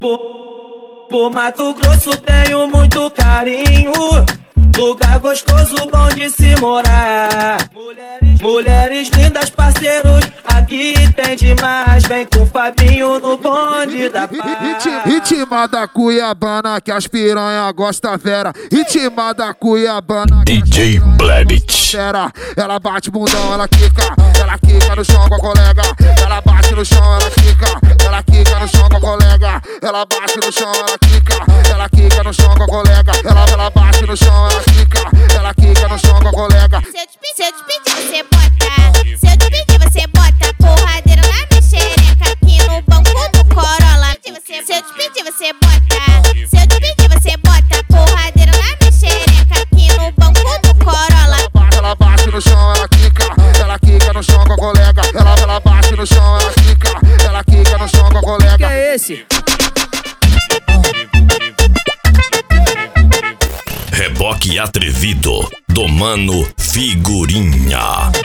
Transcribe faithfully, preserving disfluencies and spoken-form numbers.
Por, por Mato Grosso tenho muito carinho, lugar gostoso, bom de se morar. Mulheres, mulheres lindas, parceiros, aqui tem demais. Vem com o Fabinho no bonde da paz. Ritma da Cuiabana que as piranha gosta vera. Ritma da Cuiabana D J Blebit. Ela bate bundão, ela quica, ela quica no chão com a colega. Ela bate no chão, ela quica, ela quica no chão com a colega. Ela bate no chão, ela quica, ela quica no chão com a colega. Ela, ela bate no chão, ela quica, ela quica no chão com a colega. Se eu te pedir, se eu te pedir, você bota. Se eu te pedir, você bota porradeira na minha xereca aqui no banco do Corolla. Se eu te pedir, você bota. Se eu te pedir, você bota porradeira na minha xereca aqui no banco do Corolla. Ela bate no chão, ela quica, ela quica no chão com a colega. Ela, ela bate no chão, ela quica, ela quica no chão com a colega. Que é esse? Reboque atrevido do Mano Figurinha.